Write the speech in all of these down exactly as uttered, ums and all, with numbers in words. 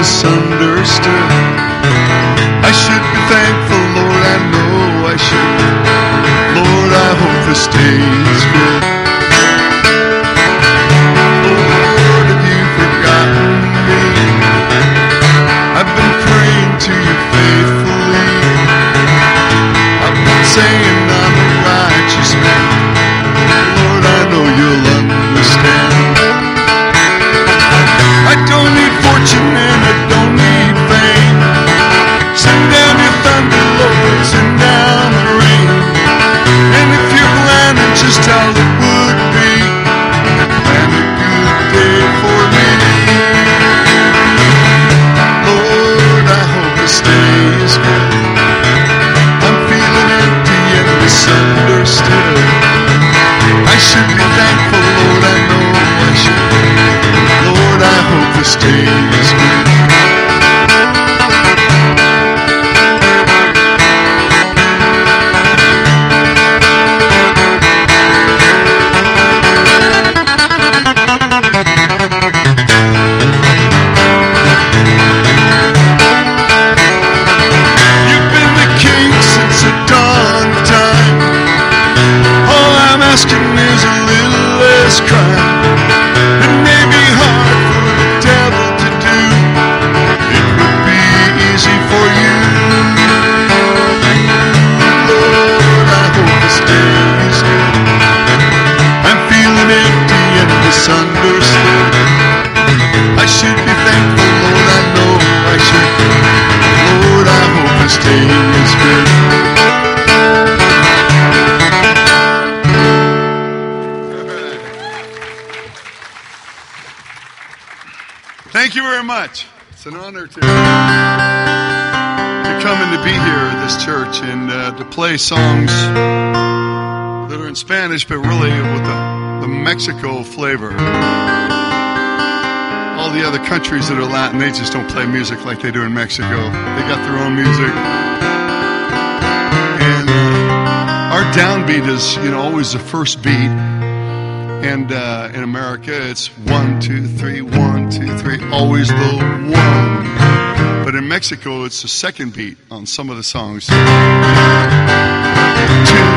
misunderstood. I should be thankful, Lord, I know I should. Lord, I hope this day is good. Lord, have you forgotten me? I've been praying to you faithfully. I've been saying I'm a righteous man. Lord, I know you'll understand. I don't need fortune and I don't need fame. Send down your thunder, Lord, send down the rain. And if you're planning just how it would be, plan a good day for me. Lord, I hope this day is good. I'm feeling empty and misunderstood. I should be thankful, Lord, I know I should. Lord, I hope this day is good. You've been the king since the dawn of time. All I'm asking is a little less crime. It may be hard for the devil to do. It would be easy for you. Lord, I hope this day is good. I'm feeling empty and misunderstood. I should be thankful, Lord, I know I should. Lord, I hope this day is good. Thank you very much. It's an honor to, to come and to be here at this church and uh, to play songs that are in Spanish, but really with the, the Mexico flavor. All the other countries that are Latin, they just don't play music like they do in Mexico. They got their own music. And uh, our downbeat is, you know, always the first beat. And uh, in America, it's one, two, three, one, two, three, always the one. But in Mexico, it's the second beat on some of the songs. Two, two.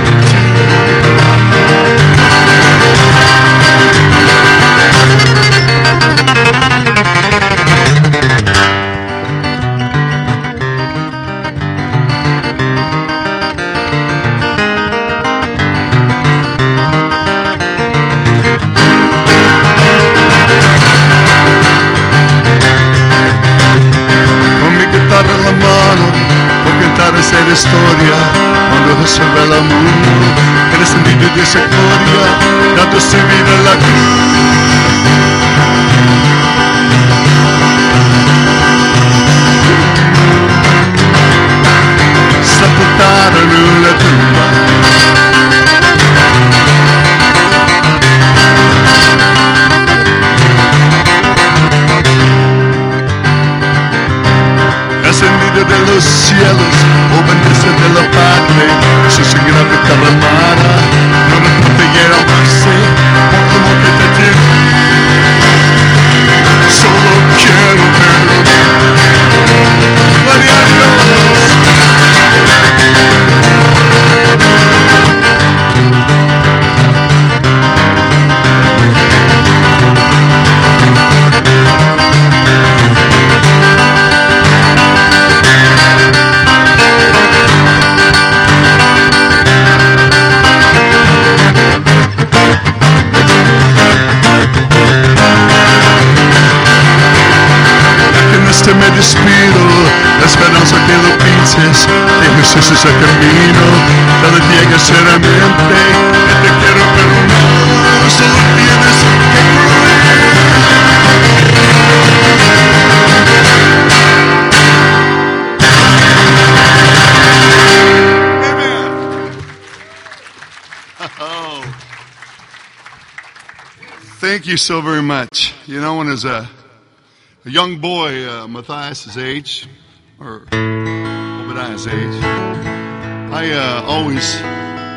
Hacer historia cuando resuelve el mundo. Eres el niño de esa gloria, dándose vida en la cruz. Sepultado en una tumba. Ascendido de los cielos, o bendice de la Padre, su seguirá de cada mara, no nos protegerá amarse, por tu amor que te tiene. Solo quiero verlo. Gloria a Dios. Me despido, la esperanza que lo pienses, que Jesús es el camino, cada día que seriamente te quiero perdonar, solo tienes que Amen. Oh. Thank you so very much. You know, when as a A young boy, uh, Matthias' age, or Obadiah's age, I uh, always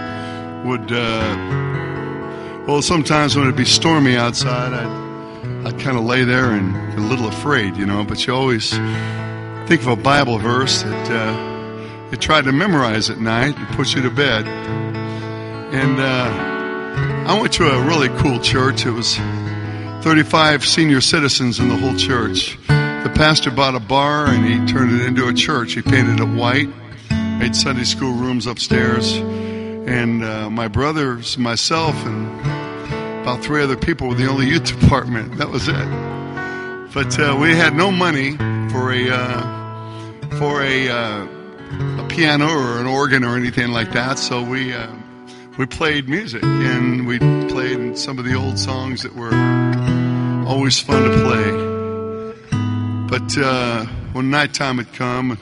would, uh, well, sometimes when it'd be stormy outside, I'd, I'd kind of lay there and get a little afraid, you know, but you always think of a Bible verse that uh, you try to memorize at night and puts you to bed. And uh, I went to a really cool church. It was thirty-five senior citizens in the whole church. The pastor bought a bar and he turned it into a church. He painted it white, made Sunday school rooms upstairs. And uh, my brothers, myself, and about three other people were the only youth department. That was it. But uh, we had no money for a uh, for a, uh, a piano or an organ or anything like that. So we uh, we played music, and we played some of the old songs that were always fun to play. But uh, when nighttime had come,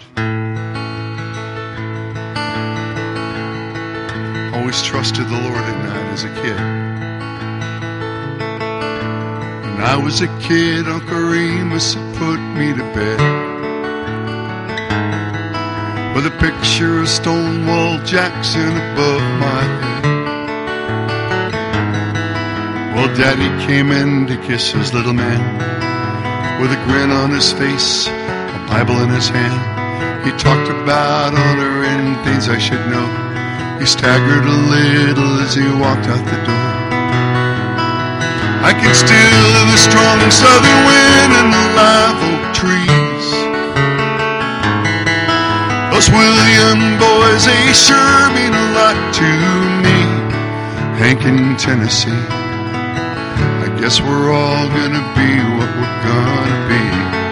I always trusted the Lord at night as a kid. When I was a kid, Uncle Remus had put me to bed with a picture of Stonewall Jackson above my head. Well, Daddy came in to kiss his little man with a grin on his face, a Bible in his hand. He talked about honor and things I should know. He staggered a little as he walked out the door. I can still hear the strong southern wind and the live oak trees. Those William boys, they sure mean a lot to me. Hank in Tennessee, I guess we're all gonna be what we're gonna be.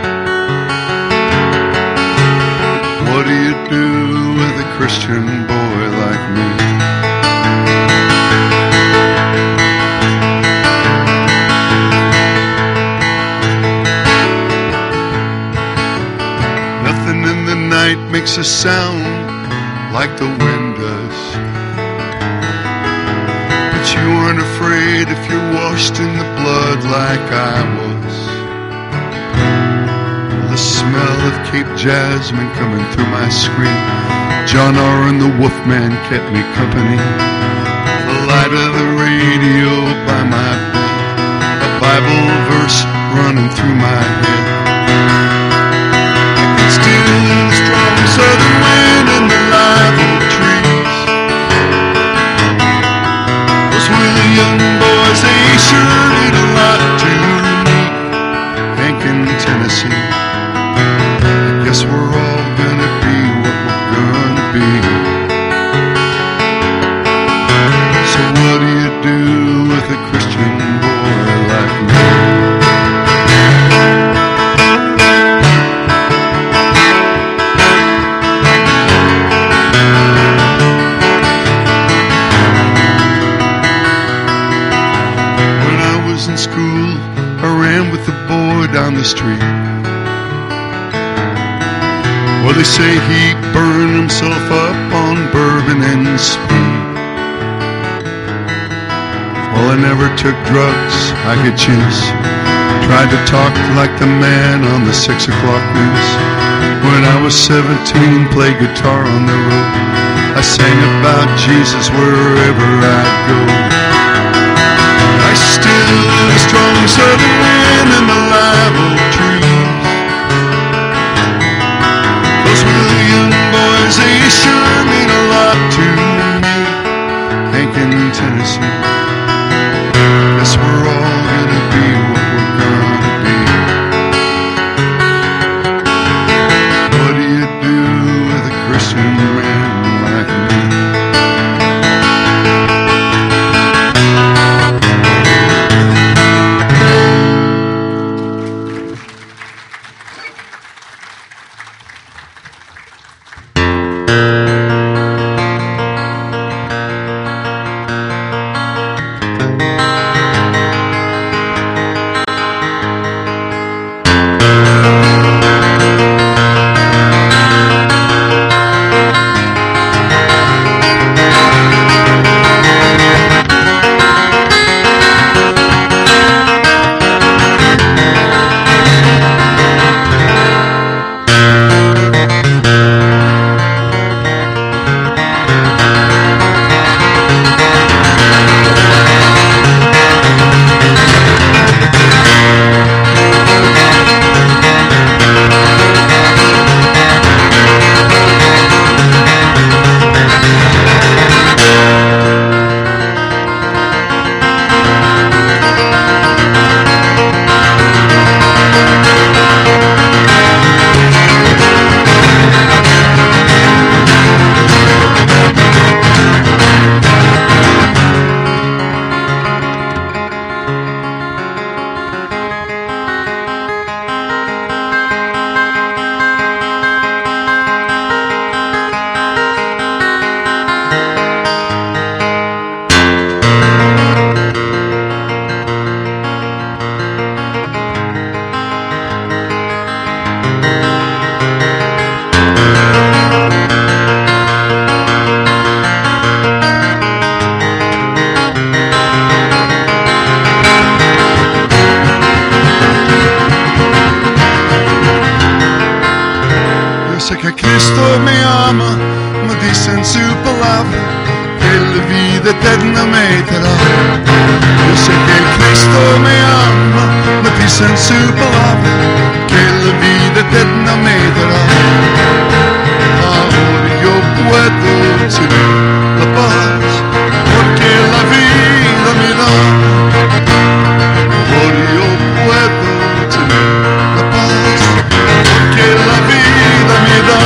What do you do with a Christian boy like me? Nothing in the night makes a sound like the wind does. But you aren't afraid if you're washed in the blood like I was. The smell of Cape Jasmine coming through my screen. John R. and the Wolfman kept me company. The light of the radio by my bed, a Bible verse running through my head. I can still hear the strong southern wind and the live oak trees. Those William boys, they sure mean a lot to me. Hank in Tennessee, I guess we're all gonna be what we're gonna be. So what do you do with a Christian boy like me? When I was in school, I ran with the boy down the street. Well, they say he burned himself up on bourbon and speed. Well, I never took drugs, I could choose. Tried to talk like the man on the six o'clock news. When I was seventeen, played guitar on the road. I sang about Jesus wherever I'd go. I still hear the strong southern wind and the live oak trees. Those William boys, they sure mean a lot to me. Hank in Tennessee, guess we're all gonna be what we're gonna be. What do you do with a Christian man like me? vida eterna metterà. Io so che Cristo mi ama, ma dice in su palabra che la vida eterna metterà. Ahora yo puedo tener la paz, porque la vida me da. Ahora yo puedo tener la paz, porque la vida me da.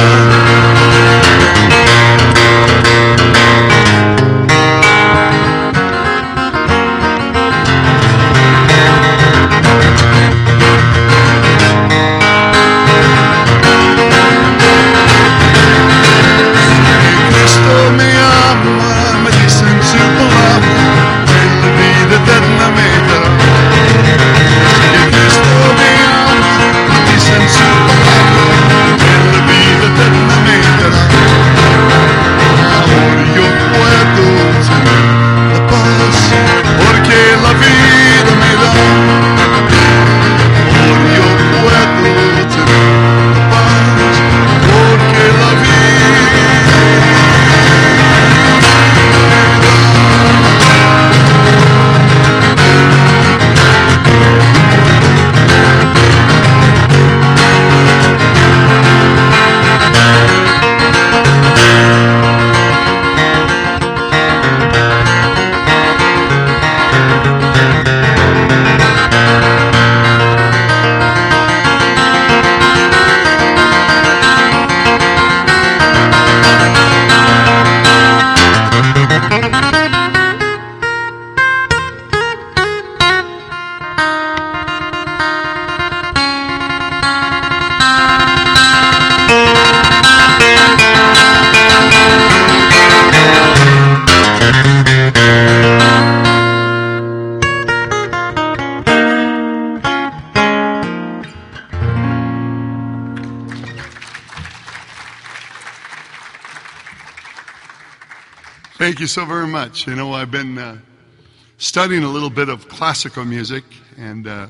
Thank you so very much. You know, I've been uh, studying a little bit of classical music, and uh,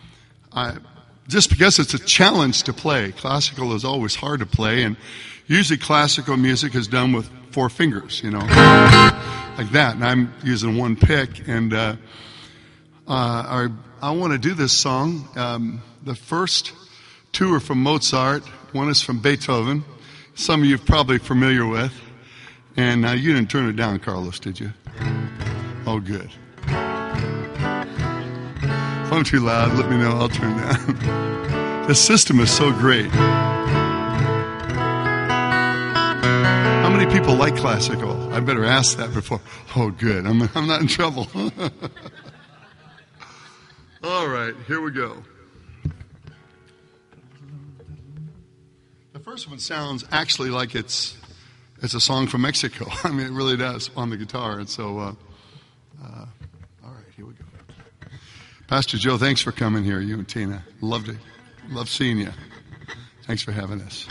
I, just because it's a challenge to play. Classical is always hard to play, and usually classical music is done with four fingers, you know, like that. And I'm using one pick, and uh, uh, I, I want to do this song. Um, the first two are from Mozart. One is from Beethoven. Some of you are probably familiar with. And uh, you didn't turn it down, Carlos, did you? Oh, good. If I'm too loud, let me know. I'll turn it down. The system is so great. How many people like classical? I better ask that before. Oh, good. I'm, I'm not in trouble. All right, here we go. The first one sounds actually like it's It's a song from Mexico. I mean, it really does on the guitar. And so, uh, uh, all right, here we go. Pastor Joe, thanks for coming here, you and Tina. Love to, love seeing you. Thanks for having us.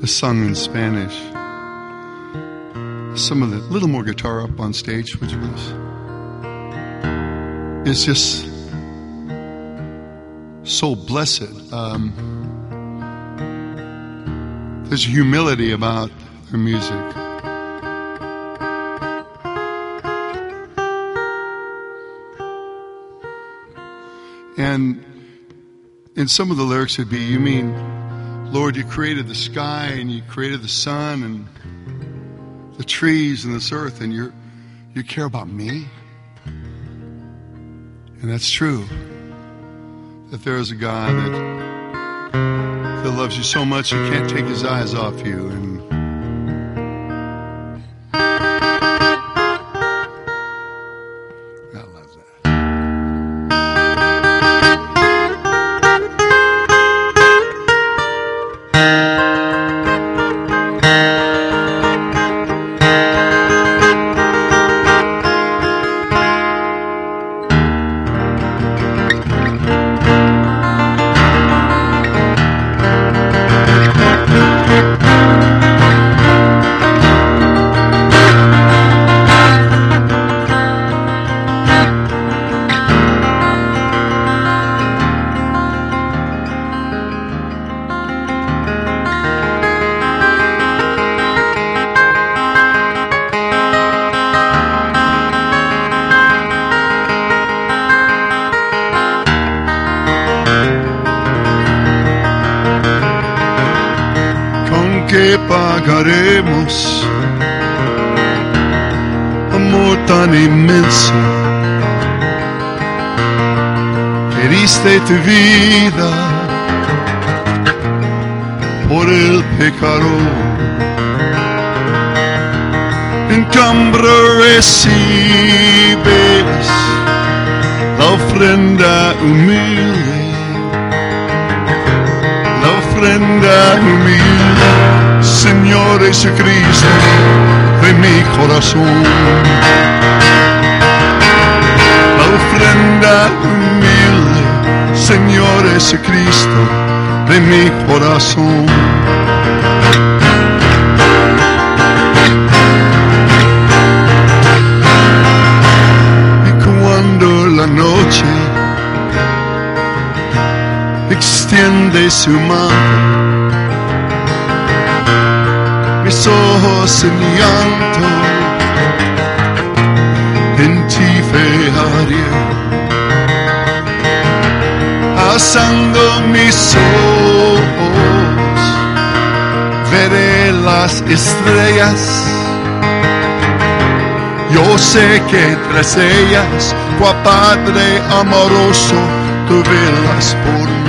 is sung in Spanish. Some of the little more guitar up on stage, which was it's just so blessed. Um, there's humility about their music. And and some of the lyrics would be, you mean, Lord, you created the sky and you created the sun and the trees and this earth, and you you care about me? And that's true. That there is a God that, that loves you so much he can't take his eyes off you. And I love that. ¿Qué pagaremos? Amor tan inmenso, que diste tu vida por el pecado. En cambio recibes la ofrenda humilde, la ofrenda humilde, Señor Jesucristo, de mi corazón. La ofrenda humilde, Señor Jesucristo, de mi corazón. Y cuando la noche extiende su mano, mis ojos en llanto en ti fijaré, alzando mis ojos veré las estrellas. Yo sé que tras ellas, cual Padre amoroso, tú velas por mí.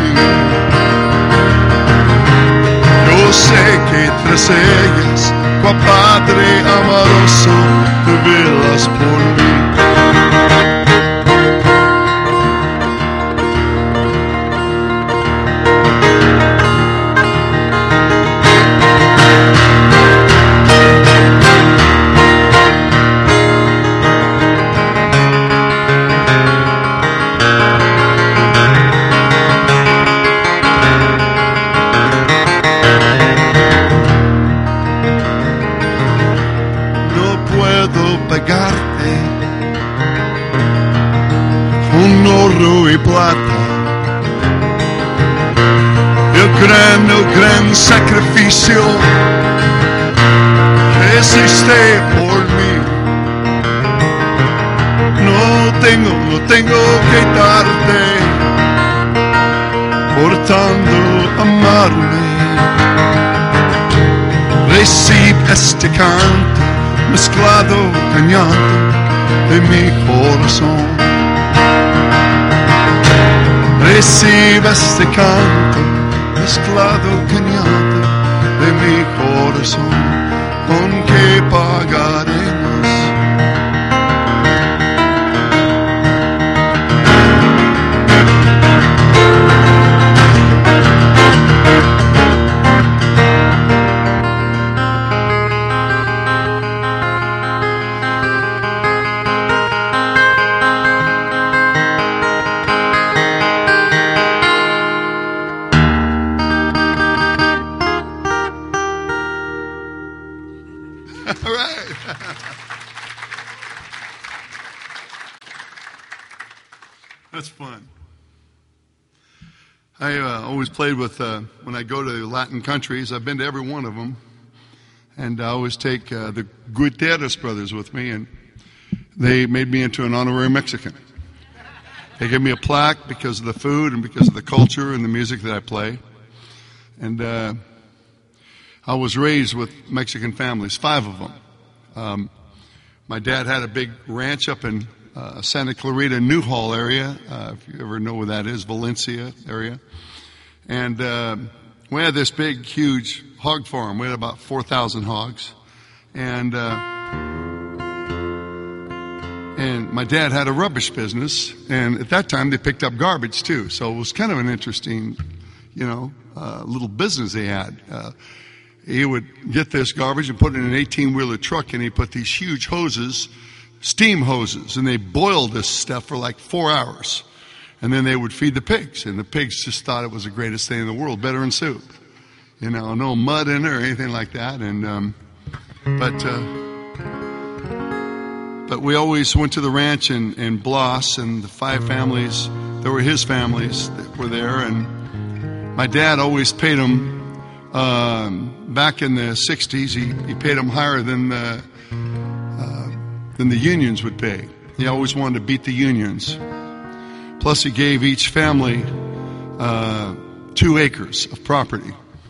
Yo sé que tras ellas, cual Padre amoroso, tú velas por mí. Y plata, el gran, el gran sacrificio que hiciste por mí. No tengo, no tengo que darte por tanto amarme. Recibe este canto mezclado, cañando de mi corazón. Recibe este canto mezclado, cañado de mi corazón, con que pagaremos. right. That's fun. I uh, always played with, uh, when I go to Latin countries, I've been to every one of them. And I always take uh, the Gutierrez brothers with me, and they made me into an honorary Mexican. They gave me a plaque because of the food and because of the culture and the music that I play. And uh, I was raised with Mexican families, five of them. Um, my dad had a big ranch up in uh, Santa Clarita, Newhall area, uh, if you ever know where that is, Valencia area. And uh, we had this big, huge hog farm. We had about four thousand hogs. And uh, and my dad had a rubbish business. And at that time, they picked up garbage, too. So it was kind of an interesting, you know, uh, little business they had. Uh, he would get this garbage and put it in an eighteen-wheeler truck, and he put these huge hoses, steam hoses, and they boiled this stuff for like four hours. And then they would feed the pigs, and the pigs just thought it was the greatest thing in the world, better than soup. You know, no mud in it or anything like that. And um, but uh, but we always went to the ranch in, in Blas, and the five families, there were his families that were there. And my dad always paid them, um, back in the sixties, he, he paid them higher than the, uh, than the unions would pay. He always wanted to beat the unions. Plus, he gave each family uh, two acres of property.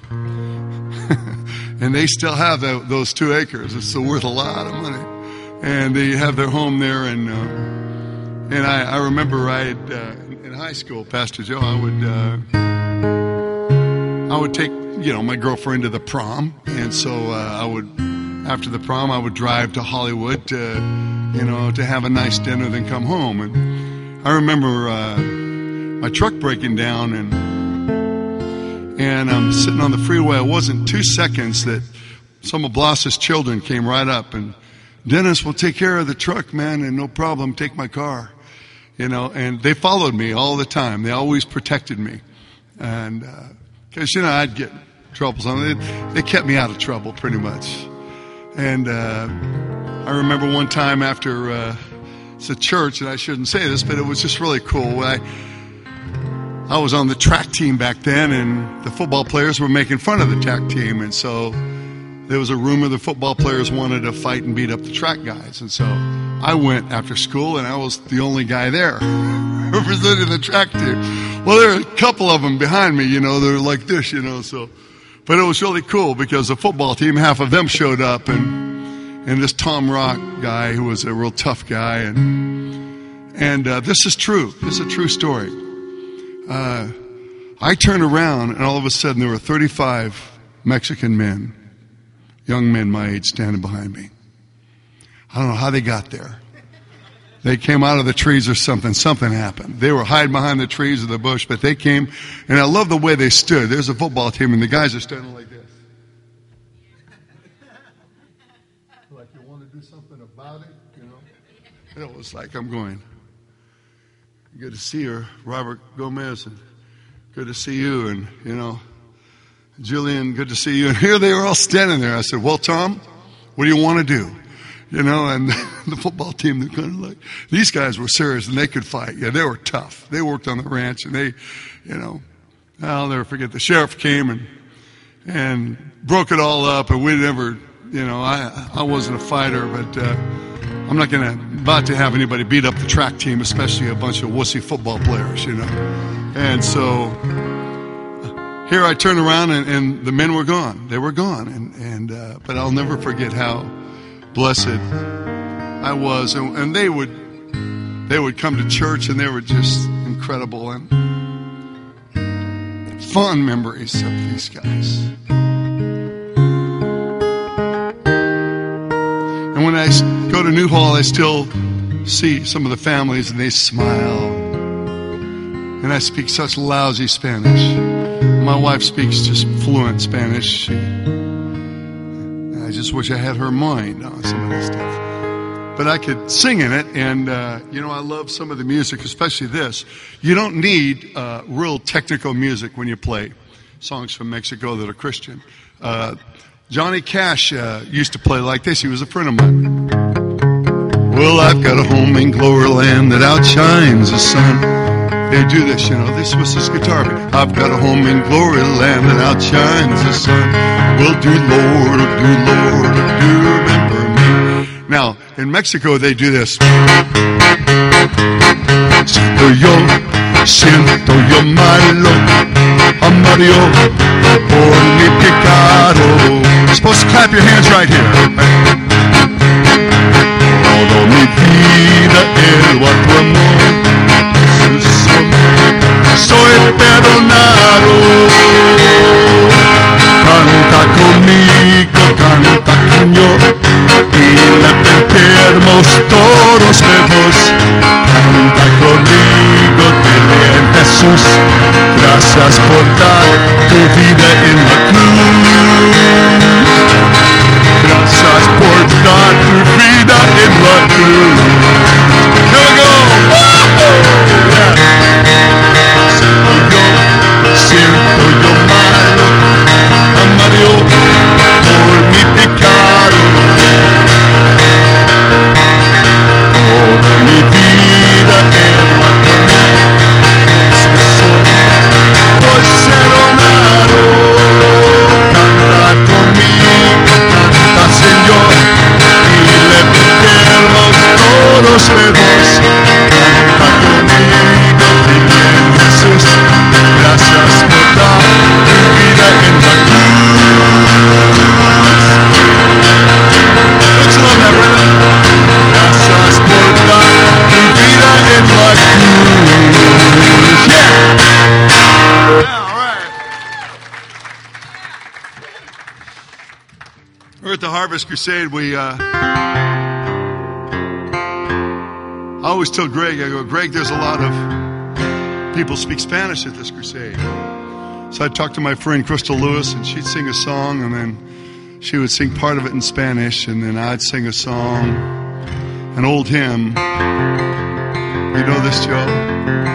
And they still have the, those two acres. It's worth a lot of money. And they have their home there. And uh, and I, I remember I had, uh, in high school, Pastor Joe, I would uh, I would take, you know, my girlfriend to the prom. And so uh, I would, after the prom, I would drive to Hollywood to, you know, to have a nice dinner, then come home. And I remember uh, my truck breaking down, and and I'm sitting on the freeway. It wasn't two seconds that some of Blas's children came right up, and Dennis will take care of the truck, man, and no problem, take my car. You know, and they followed me all the time. They always protected me. And because, uh, you know, I'd get trouble. They, they kept me out of trouble pretty much. And uh, I remember one time after... Uh, It's a church, and I shouldn't say this, but it was just really cool. I, I was on the track team back then, and the football players were making fun of the track team. And so there was a rumor the football players wanted to fight and beat up the track guys. And so I went after school, and I was the only guy there representing the track team. Well, there were a couple of them behind me, you know, they're like this, you know. So, but it was really cool because the football team, half of them showed up, and And this Tom Rock guy, who was a real tough guy, and and uh, this is true. This is a true story. Uh, I turned around, and all of a sudden there were thirty-five Mexican men, young men my age, standing behind me. I don't know how they got there. They came out of the trees or something. Something happened. They were hiding behind the trees of the bush, but they came, and I love the way they stood. There's a football team, and the guys are standing like this. Do something about it, you know. And it was like, I'm going, good to see her, Robert Gomez, and good to see you, and, you know, Julian, good to see you. And here they were all standing there. I said, well, Tom, what do you want to do? You know, and the football team, they're kind of like, these guys were serious, and they could fight. Yeah, they were tough. They worked on the ranch, and they, you know, I'll never forget, the sheriff came and and broke it all up, and we never... You know, I I wasn't a fighter, but uh, I'm not going to about to have anybody beat up the track team, especially a bunch of wussy football players, you know. And so here I turned around, and, and the men were gone. They were gone, and and uh, but I'll never forget how blessed I was, and, and they would they would come to church, and they were just incredible and fond memories of these guys. And when I go to Newhall, I still see some of the families, and they smile. And I speak such lousy Spanish. My wife speaks just fluent Spanish. She, I just wish I had her mind on some of this stuff. But I could sing in it, and, uh, you know, I love some of the music, especially this. You don't need uh, real technical music when you play songs from Mexico that are Christian. Uh, Johnny Cash uh, used to play like this. He was a friend of mine. Well, I've got a home in glory land that outshines the sun. They do this, you know. This was his guitar. I've got a home in glory land that outshines the sun. Well, do Lord, oh, do Lord, oh, do remember me. Now, in Mexico, they do this. Siento yo, siento yo malo, amarillo por mi pecado. You're supposed to clap your hands right here. Todo mi vida el a tu amor. Soy perdonado. Canta conmigo, canta con yo. Y levantemos todos vivos. Canta conmigo, dile en Jesús. Gracias por dar tu vida en la cruz. Gracias por dar tu vida en la cruz. Here we go. Yeah. Siento yo malo, amarillo por mi pecado. Toda mi vida en la cruz soy perdonado. Canta conmigo, canta Señor, y le pedimos todos vivos. Canta conmigo, dile Jesús. Gracias por dar tu vida en la cruz. Don't you love that, brother? Gracias por dar tu vida en la cruz. Yeah! Yeah, all right. We're at the Harvest Crusade. We, uh, I always tell Greg, I go, Greg, there's a lot of people speak Spanish at this crusade. So I'd talk to my friend Crystal Lewis, and she'd sing a song, and then she would sing part of it in Spanish, and then I'd sing a song, an old hymn. You know this, Joe?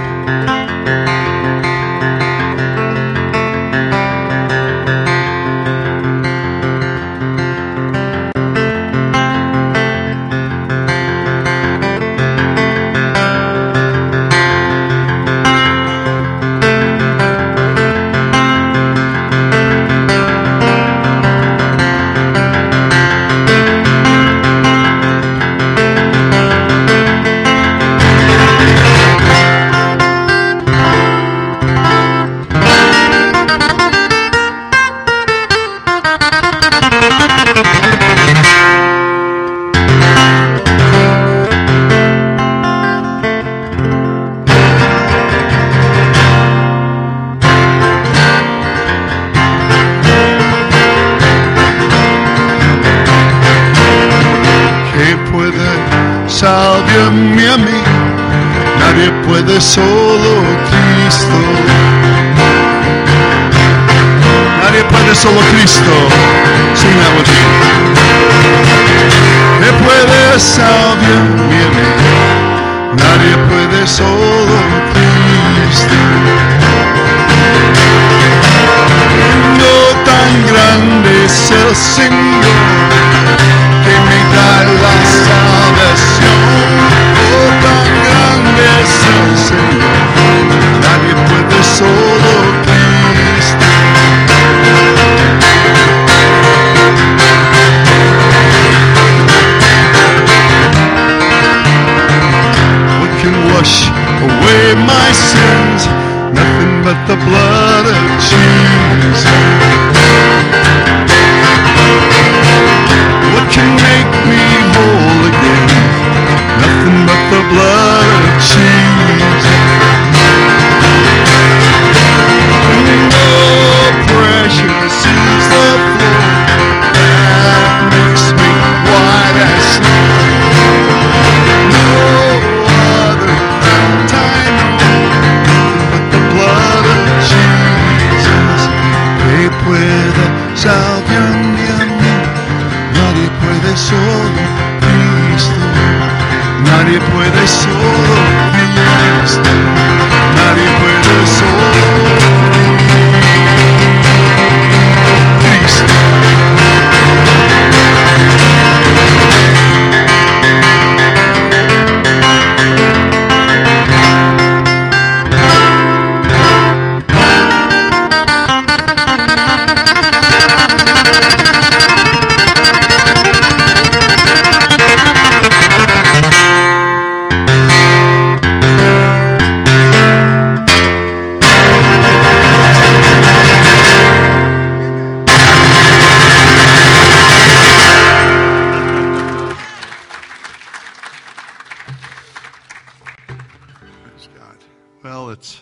Sálvame a mí, nadie puede, solo Cristo. Nadie puede, solo Cristo. Sing that with me. Que puede salvarme a mí, nadie puede, solo Cristo. No tan grande es el Señor que me da la salvación. Oh, tan grande es el Señor, nadie puede, solo Cristo. What can wash away my sins? Nothing but the blood of Jesus. What can make me whole again? Nothing but the blood of Jesus. Oh, precious is the flow that makes me white as snow. No other fount I know but the blood of Jesus. Que pueda salvarme a mí, nadie puede, solo Cristo. Nadie puede, solo Cristo. Nadie puede, solo Cristo. well. It's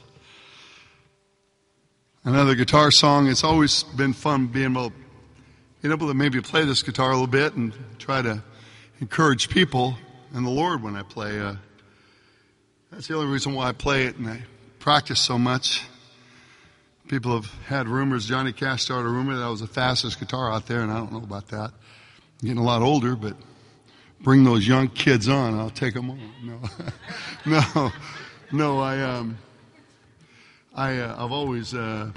another guitar song. It's always been fun being able, being able to maybe play this guitar a little bit and try to encourage people and the Lord when I play. Uh, that's the only reason why I play it and I practice so much. People have had rumors. Johnny Cash started a rumor that I was the fastest guitar out there, and I don't know about that. I'm getting a lot older, but bring those young kids on. I'll take them on. No, no, no. I, um, I, uh, I've always uh,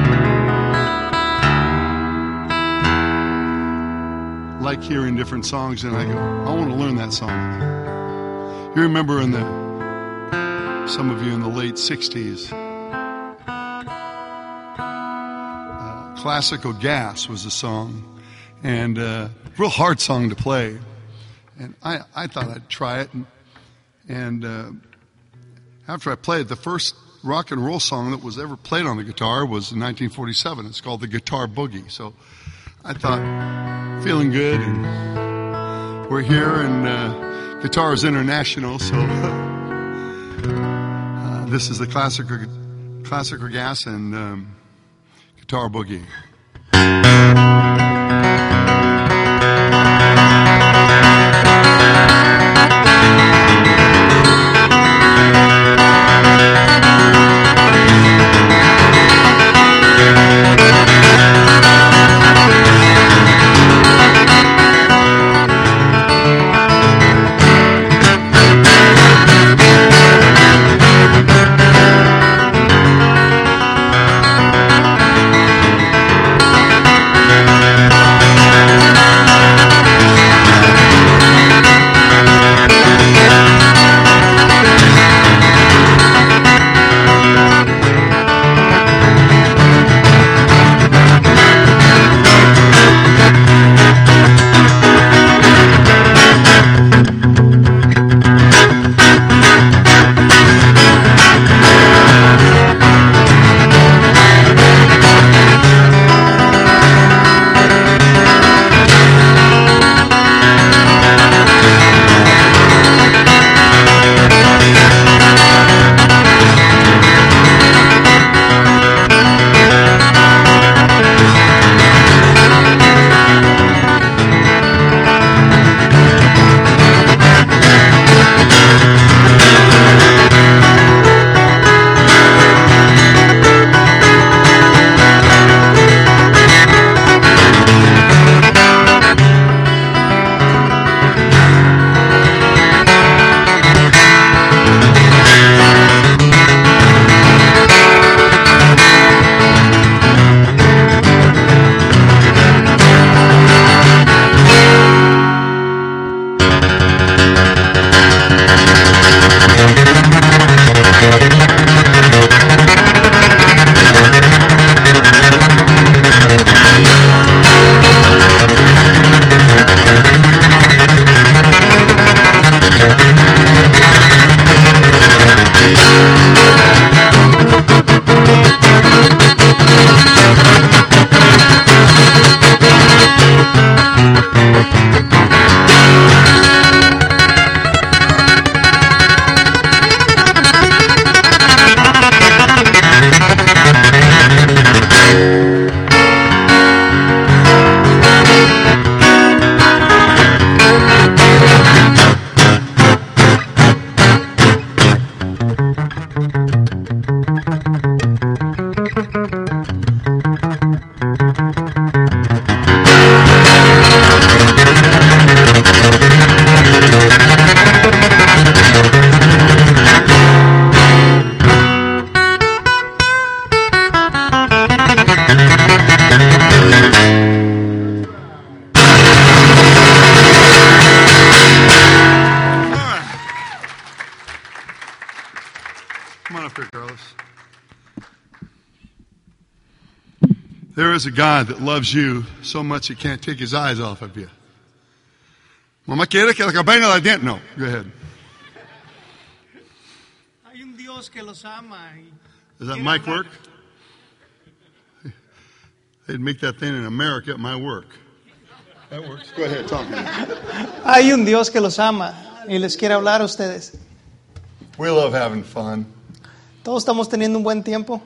like hearing different songs, and I go, I want to learn that song. You remember in the some of you in the late sixties. Classical Gas was a song, and a uh, real hard song to play. And I, I thought I'd try it. And, and uh, after I played, the first rock and roll song that was ever played on the guitar was in nineteen forty-seven. It's called the Guitar Boogie. So I thought, feeling good, and we're here, and uh, guitar is international. So uh, this is the Classical, Classical Gas and um, Guitar Boogie. There is a God that loves you so much he can't take his eyes off of you. Mamá quiere que la campaña la diente. No, go ahead. Hay un Dios que los ama. Does that mic work? They'd make that thing in America at my work. That works. Go ahead, talk to me. Hay un Dios que los ama y les quiere hablar a ustedes. We love having fun. Todos estamos teniendo un buen tiempo.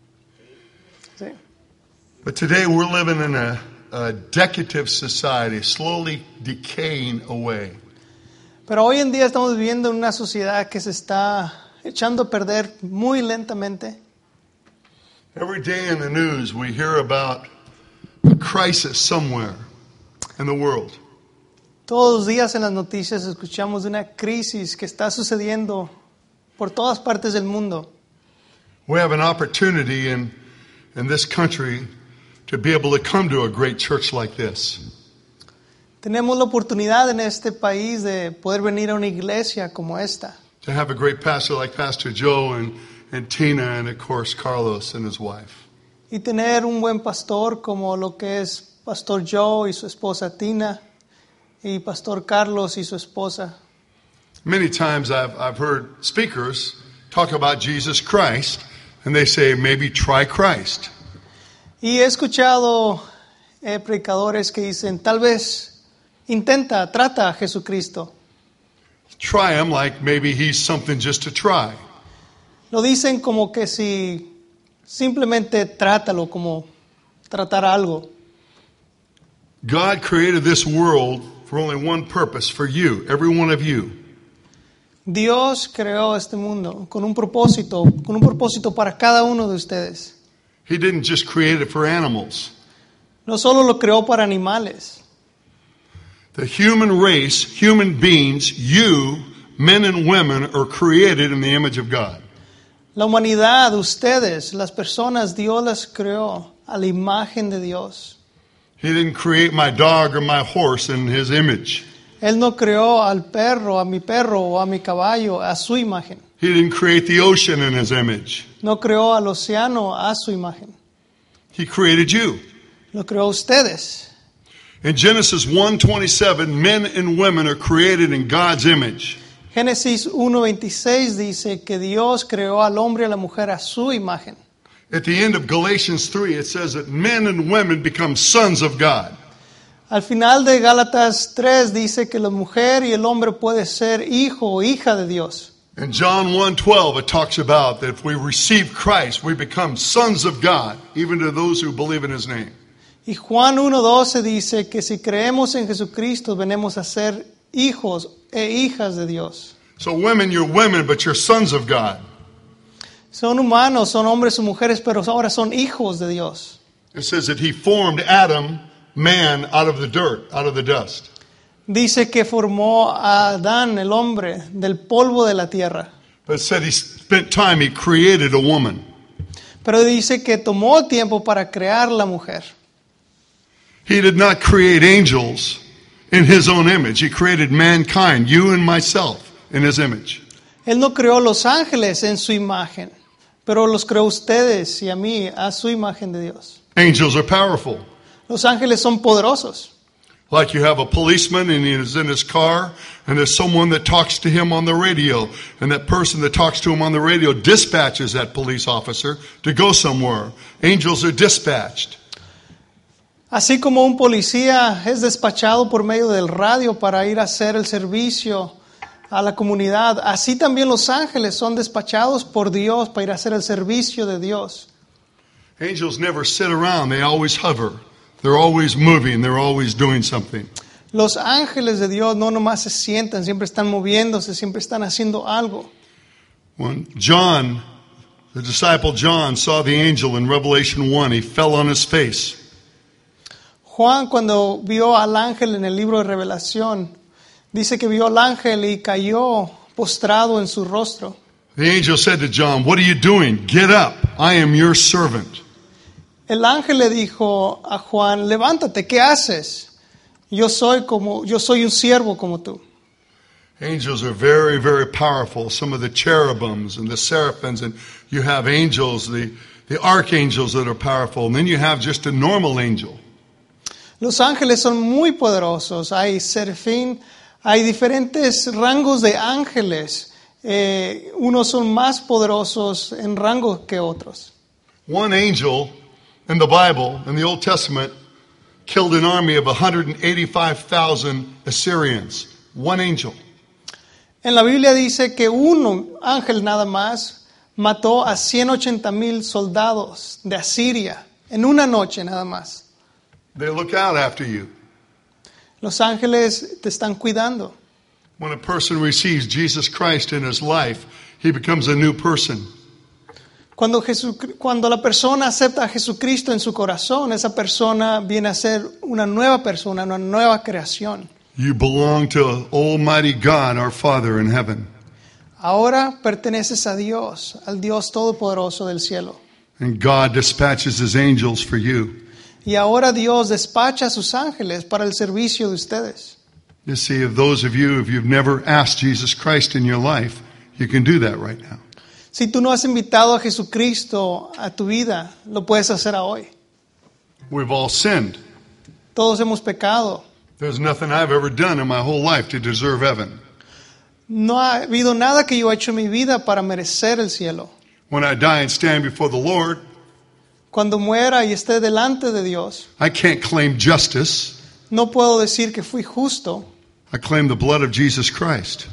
Sí. But today we're living in a, a decadative society, slowly decaying away. Pero hoy en día estamos viviendo en una sociedad que se está echando a perder muy lentamente. Every day in the news we hear about a crisis somewhere in the world. Todos los días en las noticias escuchamos de una crisis que está sucediendo por todas partes del mundo. We have an opportunity in, in this country to be able to come to a great church like this. Tenemos la oportunidad en este país de poder venir a una iglesia como esta. To have a great pastor like Pastor Joe and, and Tina and of course Carlos and his wife. Y tener un buen pastor como lo que es Pastor Joe y su esposa Tina y Pastor Carlos y su esposa. Many times I've, I've heard speakers talk about Jesus Christ and they say maybe try Christ. Y he escuchado eh, predicadores que dicen tal vez intenta, trata a Jesucristo. Try him like maybe he's something just to try. Lo dicen como que si simplemente trátalo, como tratar algo. God created this world for only one purpose, for you, every one of you. Dios creó este mundo con un propósito, con un propósito para cada uno de ustedes. He didn't just create it for animals. No solo lo creó para animales. The human race, human beings, you, men and women, are created in the image of God. La humanidad, ustedes, las personas, Dios las creó a la imagen de Dios. He didn't create my dog or my horse in his image. Él no creó al perro, a mi perro o a mi caballo a su imagen. He didn't create the ocean in his image. No creó al océano a su imagen. He created you. Lo creó a ustedes. In Genesis one twenty-seven, men and women are created in God's image. Génesis uno veintiséis dice que Dios creó al hombre y a la mujer a su imagen. At the end of Galatians three, it says that men and women become sons of God. Al final de Gálatas tres dice que la mujer y el hombre puede ser hijo o hija de Dios. In John one twelve, it talks about that if we receive Christ, we become sons of God, even to those who believe in his name. Y Juan uno doce dice que si creemos en Jesucristo venimos a ser hijos e hijas de Dios. So women, you're women, but you're sons of God. Son humanos, son hombres o mujeres, pero ahora son hijos de Dios. It says that he formed Adam, man, out of the dirt, out of the dust. Dice que formó a Adán, el hombre, del polvo de la tierra. But it said he spent time, he created a woman. Pero dice que tomó tiempo para crear la mujer. He did not create angels in his own image. He created mankind, you and myself, in his image. Él no creó los ángeles en su imagen, pero los creó ustedes y a mí a su imagen de Dios. Angels are powerful. Los ángeles son poderosos. Like you have a policeman and he's in his car and there's someone that talks to him on the radio. And that person that talks to him on the radio dispatches that police officer to go somewhere. Angels are dispatched. Así como un policía es despachado por medio del radio para ir a hacer el servicio a la comunidad, así también los ángeles son despachados por Dios para ir a hacer el servicio de Dios. Angels never sit around, they always hover. They're always moving, they're always doing something. Los ángeles de Dios no nomás se sientan, siempre están moviéndose, siempre están haciendo algo. When John, the disciple John, saw the angel in Revelation one, he fell on his face. Juan, cuando vio al ángel en el libro de Revelación, dice que vio al ángel y cayó postrado en su rostro. The angel said to John, "What are you doing? Get up. I am your servant." El ángel le dijo a Juan, levántate, ¿qué haces? Yo soy como, yo soy un siervo como tú. Angels are very, very powerful. Some of the cherubims and the seraphims, and you have angels, the, the archangels that are powerful, and then you have just a normal angel. Los ángeles son muy poderosos. Hay serafín, hay diferentes rangos de ángeles. Eh, unos son más poderosos en rango que otros. One angel in the Bible, in the Old Testament, killed an army of one hundred eighty-five thousand Assyrians. One angel. En la Biblia dice que un ángel nada más mató a ciento ochenta mil soldados de Asiria en una noche nada más. They look out after you. Los ángeles te están cuidando. When a person receives Jesus Christ in his life, he becomes a new person. Cuando, Jesu, cuando la persona acepta a Jesucristo en su corazón, esa persona viene a ser una nueva persona, una nueva creación. You belong to Almighty God, our Father in heaven. Ahora perteneces a Dios, al Dios Todopoderoso del cielo. And God dispatches his angels for you. Y ahora Dios despacha a sus ángeles para el servicio de ustedes. You see, if those of you, if you've never asked Jesus Christ in your life, you can do that right now. Si tú no has invitado a Jesucristo a tu vida, lo puedes hacer hoy. We've all sinned. Todos hemos pecado. There's nothing I've ever done in my whole life to deserve heaven. No ha habido nada que yo he hecho en mi vida para merecer el cielo. When I die and stand before the Lord, Cuando muera y esté delante de Dios, I can't claim justice. no puedo decir que fui justo, I claim the blood of Jesus Christ.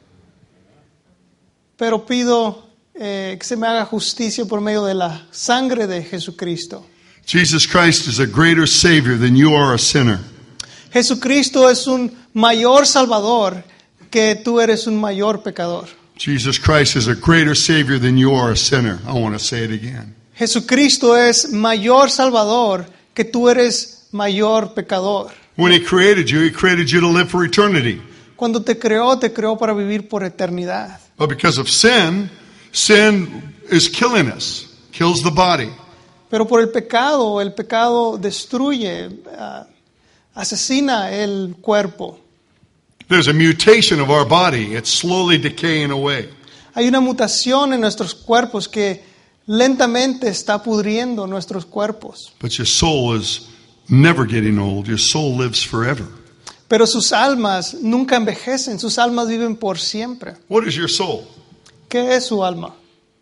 pero pido eh, que se me haga justicia por medio de la sangre de Jesucristo. Jesus Christ is a greater Savior than you are a sinner. Jesucristo es un mayor salvador que tú eres un mayor pecador. Jesus Christ is a greater Savior than you are a sinner. I want to say it again. Jesucristo es mayor salvador que tú eres mayor pecador. When He created you, He created you to live for eternity. Cuando te creó, te creó para vivir por eternidad. But because of sin, sin is killing us, kills the body. Pero por el pecado, el pecado destruye, uh, asesina el cuerpo. There's a mutation of our body. It's slowly decaying away. Hay una mutación en nuestros cuerpos que lentamente está pudriendo nuestros cuerpos. But your soul is never getting old. Your soul lives forever. Pero sus almas nunca envejecen, sus almas viven por siempre. What is your soul? ¿Qué es su alma?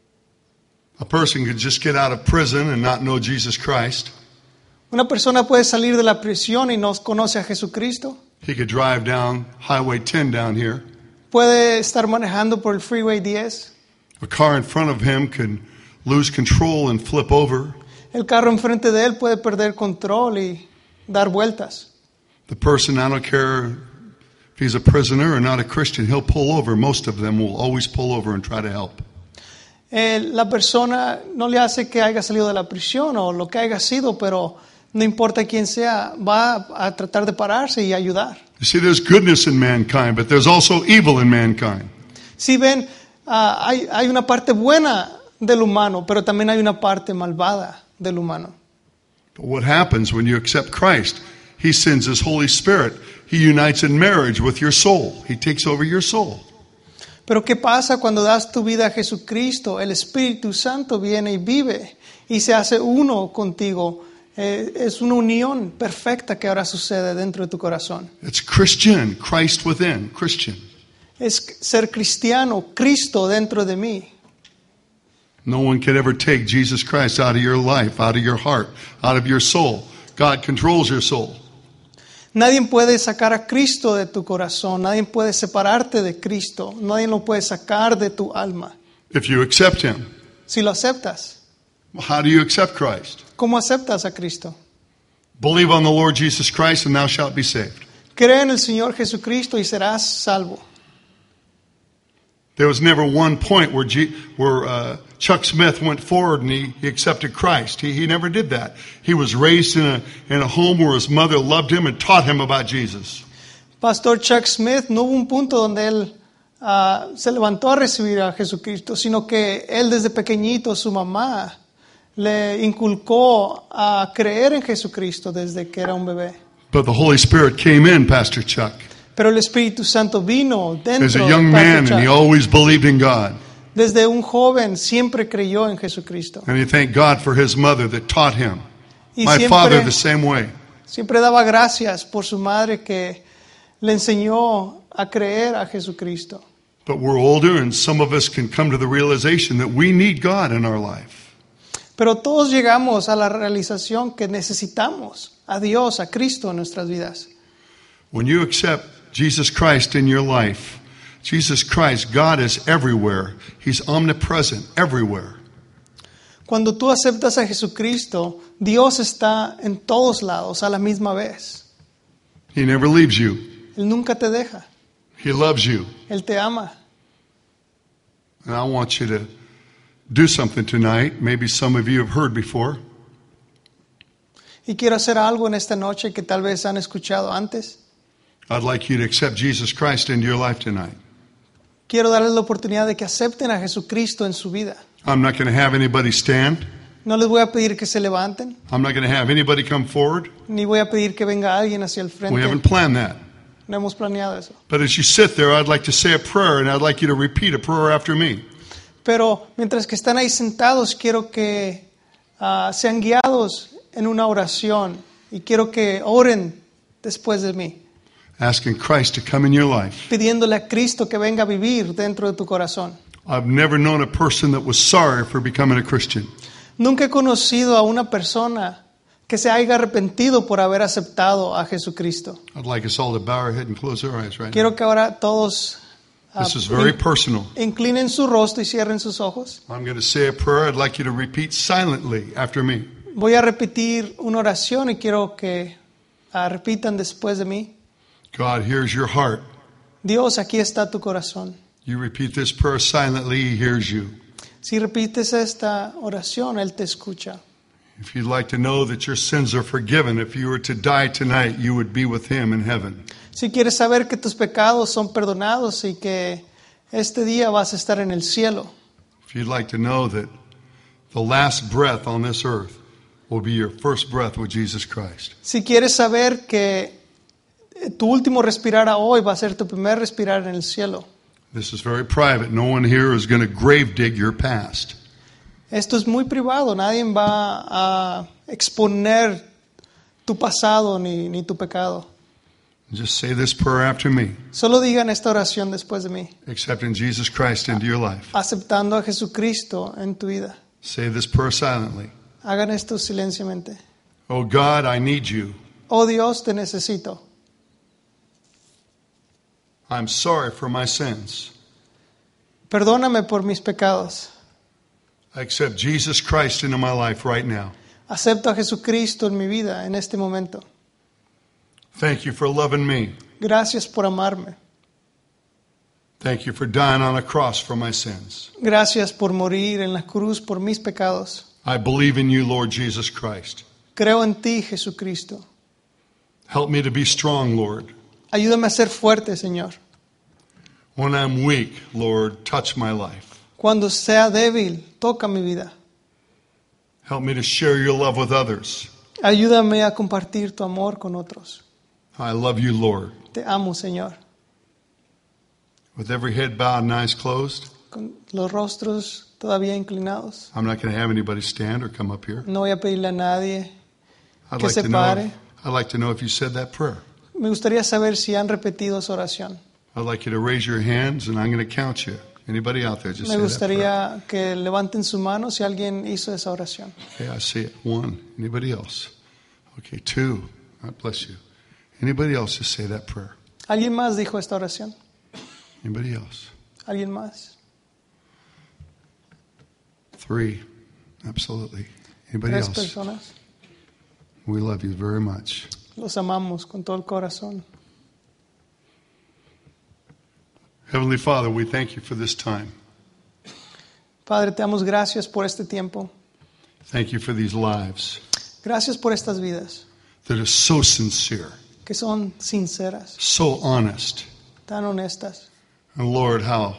A person could just get out of prison and not know Jesus Christ. Una persona puede salir de la prisión y no conoce a Jesucristo. He could drive down Highway ten down here. Puede estar manejando por el Freeway diez. A car in front of him could lose control and flip over. El carro enfrente de él puede perder control y dar vueltas. The person, I don't care if he's a prisoner or not a Christian, he'll pull over. Most of them will always pull over and try to help. Eh, la persona no le hace que haya salido de la prisión o lo que haya sido, pero no importa quién sea, va a tratar de pararse y ayudar. You see, there's goodness in mankind, but there's also evil in mankind. Si ven, uh, hay, hay una parte buena del humano, pero también hay una parte malvada del humano. But what happens when you accept Christ? He sends His Holy Spirit. He unites in marriage with your soul. He takes over your soul. Pero ¿qué pasa cuando das tu vida a Jesucristo? El Espíritu Santo viene y vive y se hace uno contigo. Eh, es una unión perfecta que ahora sucede dentro de tu corazón. It's Christian, Christ within, Christian. Es ser cristiano, Cristo dentro de mí. No one could ever take Jesus Christ out of your life, out of your heart, out of your soul. God controls your soul. Nadie puede sacar a Cristo de tu corazón, nadie puede separarte de Cristo, nadie lo puede sacar de tu alma. If you accept Him, Si lo aceptas, how do you accept Christ? ¿cómo aceptas a Cristo? Believe on the Lord Jesus Christ and thou shalt be saved. Cree en el Señor Jesucristo y serás salvo. There was never one point where, G, where uh, Chuck Smith went forward and he, he accepted Christ. He, he never did that. He was raised in a, in a home where his mother loved him and taught him about Jesus. Pastor Chuck Smith, no hubo un punto donde él uh, se levantó a recibir a Jesucristo, sino que él desde pequeñito, su mamá, le inculcó a creer en Jesucristo desde que era un bebé. But the Holy Spirit came in, Pastor Chuck, Pero el Espíritu Santo vino dentro as a de young Pastor man, Chuck. and he always believed in God. Desde un joven siempre creyó en Jesucristo. And he thanked God for his mother that taught him. Y My siempre, father the same way. siempre daba gracias por su madre que le enseñó a creer a Jesucristo. But we're older, and some of us can come to the realization that we need God in our life. Pero todos llegamos a la realización que necesitamos a Dios, a Cristo en nuestras vidas. When you accept Jesus Christ in your life, Jesus Christ, God is everywhere. He's omnipresent everywhere. Cuando tú aceptas a Jesucristo, Dios está en todos lados a la misma vez. He never leaves you. Él nunca te deja. He loves you. Él te ama. And I want you to do something tonight. Maybe some of you have heard before. Y quiero hacer algo en esta noche que tal vez han escuchado antes. I'd like you to accept Jesus Christ into your life tonight. Quiero darles la oportunidad de que acepten a Jesucristo en su vida. I'm not going to have anybody stand. No les voy a pedir que se levanten, I'm not going to have anybody come forward. ni voy a pedir que venga alguien hacia el We haven't frente. planned that. No hemos planeado eso. But as you sit there, I'd like to say a prayer, and I'd like you to repeat a prayer after me. Pero mientras que están ahí sentados, quiero que ah, sean guiados en una oración y quiero que oren después de mí, Asking Christ to come in your life. pidiéndole a Cristo que venga a vivir dentro de tu corazón. I've never known a person that was sorry for becoming a Christian. Nunca he conocido a una persona que se haya arrepentido por haber aceptado a Jesucristo. I'd like us all to bow our head and close our eyes right now. Quiero que ahora todos ah, This is very in- personal. inclinen su rostro y cierren sus ojos. I'm going to say a prayer. I'd like you to repeat silently after me. Voy a repetir una oración y quiero que ah, repitan después de mí. God hears your heart. Dios, aquí está tu corazón. You repeat this prayer silently, He hears you. Si repites esta oración, Él te escucha. If you'd like to know that your sins are forgiven, if you were to die tonight, you would be with Him in heaven. Si quieres saber que tus pecados son perdonados y que este día vas a estar en el cielo. If you'd like to know that the last breath on this earth will be your first breath with Jesus Christ. Si quieres saber que tu último respirar a hoy va a ser tu primer respirar en el cielo. This is very private. No one here is going to grave dig your past. Esto es muy privado. Nadie va a exponer tu pasado ni, ni tu pecado. Just say this prayer after me, Solo digan esta oración después de mí, accepting Jesus Christ into your life. aceptando a Jesucristo en tu vida. Say this prayer silently. Hagan esto silenciosamente. Oh God, I need you. Oh Dios, te necesito. I'm sorry for my sins. Perdóname por mis pecados. I accept Jesus Christ into my life right now. Acepto a Jesucristo en mi vida en este momento. Thank you for loving me. Gracias por amarme. Thank you for dying on a cross for my sins. Gracias por morir en la cruz por mis pecados. I believe in you, Lord Jesus Christ. Creo en ti, Jesucristo. Help me to be strong, Lord. Ayúdame a ser fuerte, Señor. When I'm weak, Lord, touch my life. Cuando sea débil, toca mi vida. Help me to share your love with others. Ayúdame a compartir tu amor con otros. I love you, Lord. Te amo, Señor. With every head bowed and eyes closed, Con los rostros todavía inclinados. I'm not going to have anybody stand or come up here. No voy a pedirle a nadie. I'd Que like se to know. pare. I'd like to know if you said that prayer. Me gustaría saber si han repetido esa oración. I'd like you to raise your hands, and I'm going to count you. Anybody out there, just Me say that prayer. gustaría que levanten su mano si alguien hizo esa oración. Okay, I see it. One. Anybody else? Okay, two. God bless you. Anybody else, just say that prayer. ¿Alguien más dijo esta oración? Anybody else? ¿Alguien más? Three. Absolutely. Anybody Tres else? personas. We love you very much. Los amamos con todo el corazón. Heavenly Father, we thank you for this time. Padre, te damos gracias por este tiempo. Thank you for these lives Gracias por estas vidas that are so sincere, que son sinceras, so honest. tan honestas. And Lord, how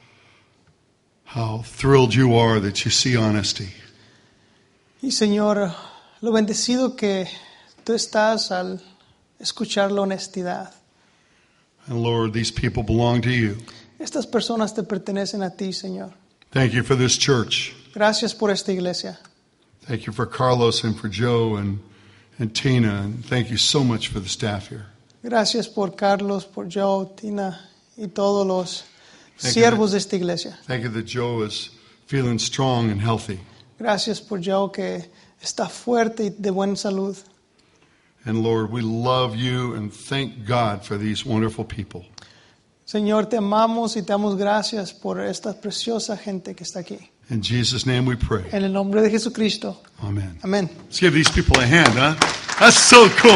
how thrilled you are that you see honesty. Y Señor, lo bendecido que tú estás al escuchar la honestidad. And Lord, these people belong to you. Estas personas te pertenecen a ti, Señor. Thank you for this church. Gracias por esta iglesia. Thank you for Carlos and for Joe and, and Tina. And thank you so much for the staff here. Gracias por Carlos, por Joe, Tina y todos los Thank you. siervos de esta iglesia. Thank you that Joe is feeling strong and healthy. Gracias por Joe que está fuerte y de buena salud. And Lord, we love you and thank God for these wonderful people. Señor, te amamos y te damos gracias por esta preciosa gente que está aquí. In Jesus' name we pray. En el nombre de Jesucristo. Amen. Amén. Let's give these people a hand, huh? That's so cool.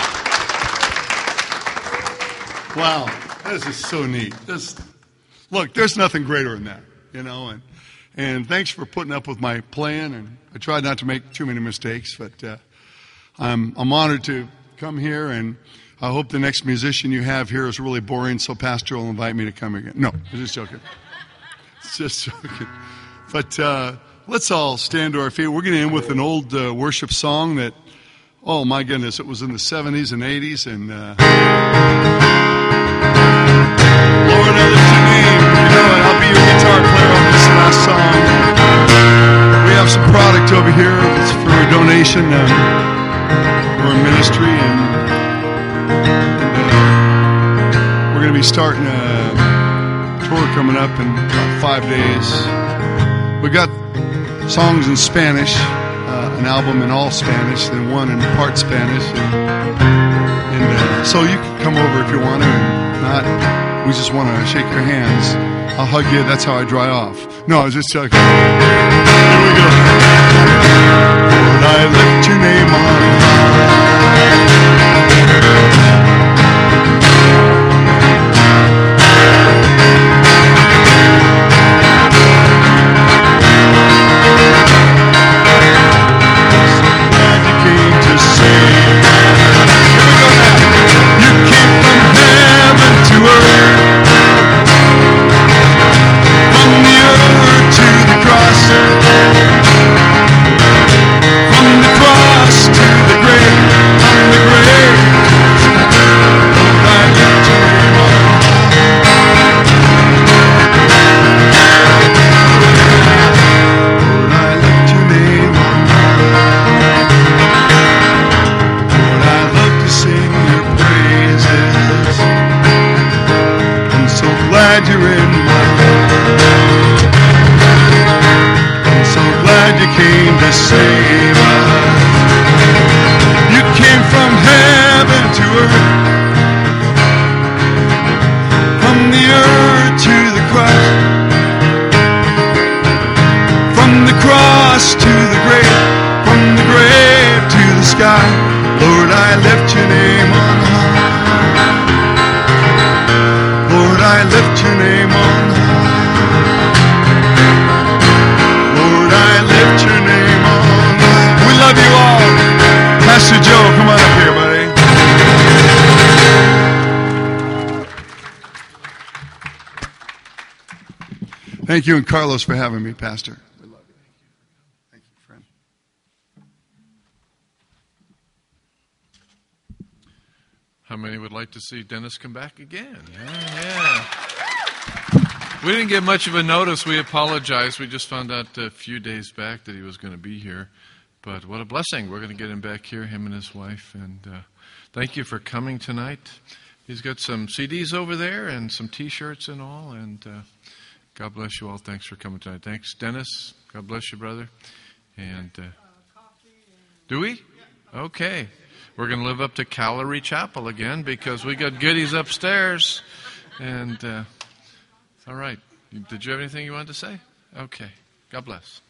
Wow, this is so neat. This, look, there's nothing greater than that, you know. And and thanks for putting up with my playing. And I tried not to make too many mistakes, but uh, I'm I'm honored to come here. And I hope the next musician you have here is really boring, so Pastor will invite me to come again. No, I'm just joking. It's just joking. But uh, let's all stand to our feet. We're going to end with an old uh, worship song that, oh my goodness, it was in the seventies and eighties. And uh, Lord, I lift your name. You know it. I'll be your guitar player on this last song. We have some product over here. It's for a donation. Um, we're a ministry, and, and uh, we're going to be starting a tour coming up in about five days. We got songs in Spanish, uh, an album in all Spanish, then one in part Spanish. And, and uh, so you can come over if you want to, and not, we just want to shake your hands. I'll hug you, that's how I dry off. No, I was just joking. Here we go. Lord, I lift your name on high. Thank you and Carlos for having me, Pastor. We love you. Thank you, friend. How many would like to see Dennis come back again? Yeah, yeah. We didn't get much of a notice. We apologize. We just found out a few days back that he was going to be here. But what a blessing. We're going to get him back here, him and his wife. And uh, thank you for coming tonight. He's got some C Ds over there and some T-shirts and all. And uh, God bless you all. Thanks for coming tonight. Thanks, Dennis. God bless you, brother. And uh, do we? Okay. We're going to live up to Calvary Chapel again because we got goodies upstairs. And uh, all right. Did you have anything you wanted to say? Okay. God bless.